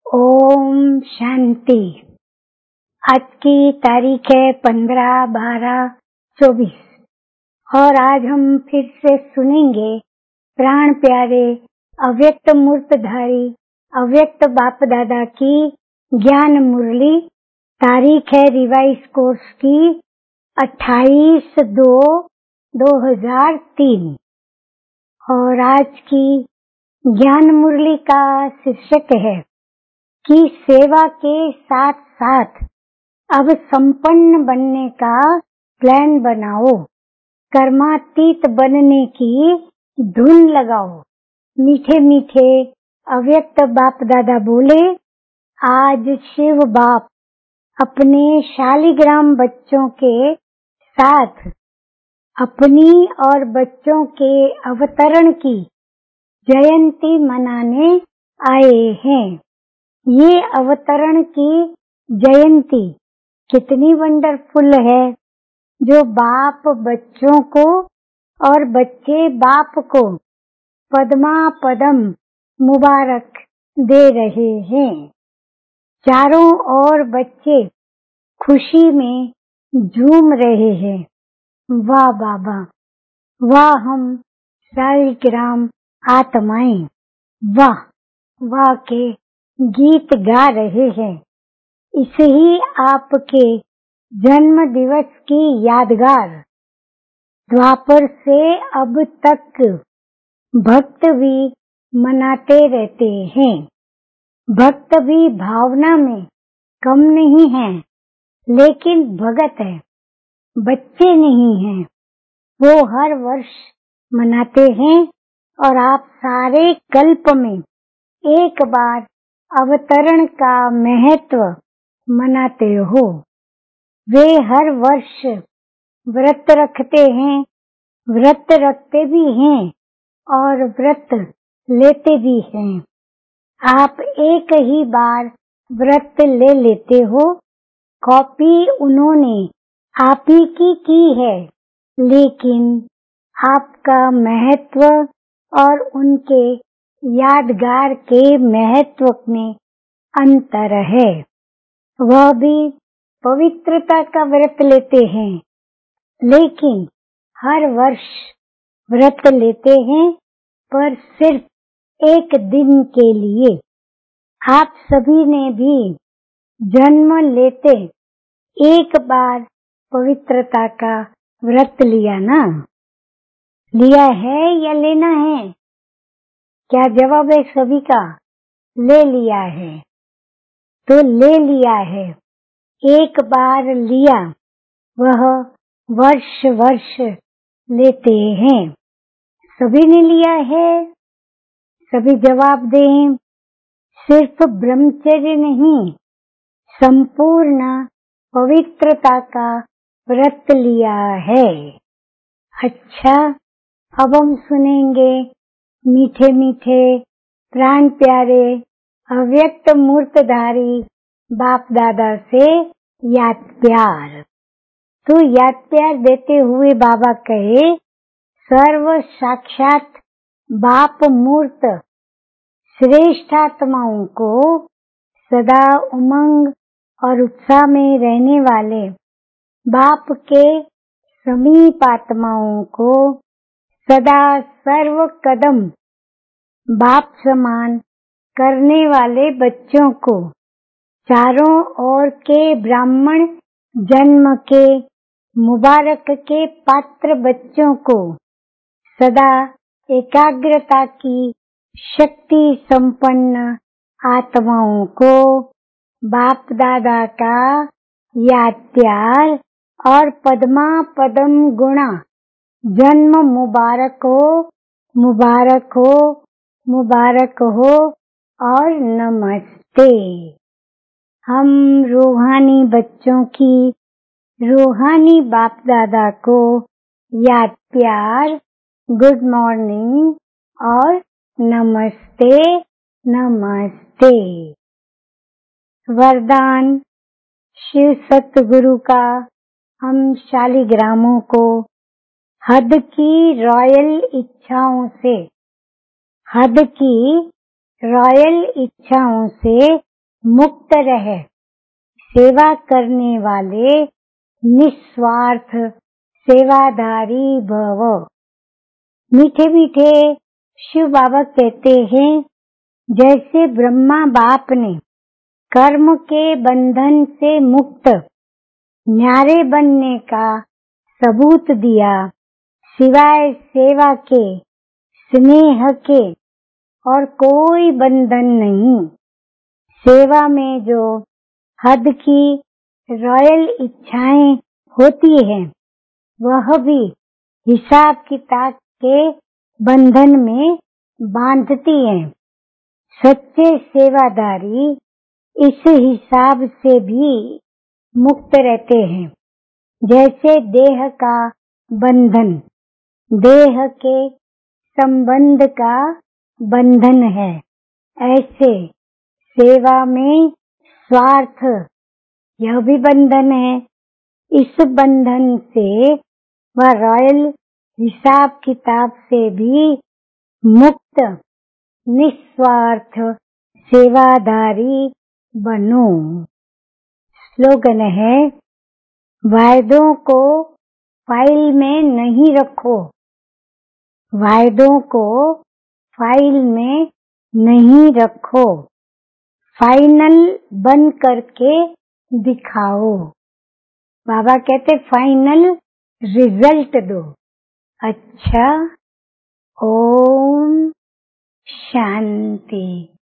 ओम शांति। आज की तारीख है 15/12/24 और आज हम फिर से सुनेंगे प्राण प्यारे अव्यक्त मूर्तधारी अव्यक्त बाप दादा की ज्ञान मुरली। तारीख है रिवाइज कोर्स की 28/2/2003 और आज की ज्ञान मुरली का शीर्षक है कि सेवा के साथ साथ अब संपन्न बनने का प्लान बनाओ, कर्मातीत बनने की धुन लगाओ। मीठे मीठे अव्यक्त बाप दादा बोले, आज शिव बाप अपने शालिग्राम बच्चों के साथ अपनी और बच्चों के अवतरण की जयंती मनाने आए हैं। ये अवतरण की जयंती कितनी वंडरफुल है, जो बाप बच्चों को और बच्चे बाप को पद्मा पदम मुबारक दे रहे हैं। चारों ओर बच्चे खुशी में झूम रहे हैं। वाह बाबा, वाह हम शालिग्राम आत्माएं, वाह वाह के गीत गा रहे हैं। इसे ही आपके जन्म दिवस की यादगार द्वापर से अब तक भक्त भी मनाते रहते हैं। भक्त भी भावना में कम नहीं है, लेकिन भगत है, बच्चे नहीं हैं। वो हर वर्ष मनाते हैं और आप सारे कल्प में एक बार अवतरण का महत्व मनाते हो। वे हर वर्ष व्रत रखते हैं, व्रत रखते भी हैं और व्रत लेते भी हैं। आप एक ही बार व्रत ले लेते हो, कॉपी उन्होंने आप ही की है, लेकिन आपका महत्व और उनके यादगार के महत्व में अंतर है। वह भी पवित्रता का व्रत लेते हैं, लेकिन हर वर्ष व्रत लेते हैं, पर सिर्फ एक दिन के लिए। आप सभी ने भी जन्म लेते एक बार पवित्रता का व्रत लिया ना? लिया है या लेना है? क्या जवाब है सभी का? ले लिया है। तो ले लिया है, एक बार लिया, वह वर्ष वर्ष लेते हैं। सभी ने लिया है? सभी जवाब दें। सिर्फ ब्रह्मचर्य नहीं, संपूर्ण पवित्रता का व्रत लिया है। अच्छा, अब हम सुनेंगे मीठे मीठे प्राण प्यारे अव्यक्त मूर्तधारी बाप दादा से याद प्यार। तो याद प्यार देते हुए बाबा कहे, सर्व साक्षात बाप मूर्त श्रेष्ठ आत्माओं को, सदा उमंग और उत्साह में रहने वाले बाप के समीप आत्माओं को, सदा सर्व कदम बाप समान करने वाले बच्चों को, चारों ओर के ब्राह्मण जन्म के मुबारक के पात्र बच्चों को, सदा एकाग्रता की शक्ति संपन्न आत्माओं को बाप दादा का याद प्यार और पद्मा पदम गुणा जन्म मुबारक हो, मुबारक हो, मुबारक हो और नमस्ते। हम रूहानी बच्चों की रूहानी बाप दादा को याद प्यार, गुड मॉर्निंग और नमस्ते नमस्ते। वरदान शिव सतगुरु का हम शालिग्रामों को हद की रॉयल इच्छाओं से, हद की रॉयल इच्छाओं से मुक्त रह। सेवा करने वाले निस्वार्थ सेवादारी भव। मीठे मीठे शिव बाबा कहते हैं, जैसे ब्रह्मा बाप ने कर्म के बंधन से मुक्त न्यारे बनने का सबूत दिया, सिवाय सेवा के स्नेह के और कोई बंधन नहीं। सेवा में जो हद की रॉयल इच्छाएं होती हैं, वह भी हिसाब किताब के बंधन में बांधती हैं। सच्चे सेवादारी इस हिसाब से भी मुक्त रहते हैं। जैसे देह का बंधन देह के संबंध का बंधन है, ऐसे सेवा में स्वार्थ यह भी बंधन है। इस बंधन से वह रॉयल हिसाब किताब से भी मुक्त निस्वार्थ सेवादारी बनो। स्लोगन है, वायदों को फाइल में नहीं रखो, वायदों को फाइल में नहीं रखो, फाइनल बन करके दिखाओ। बाबा कहते फाइनल रिजल्ट दो। अच्छा, ओम शांति।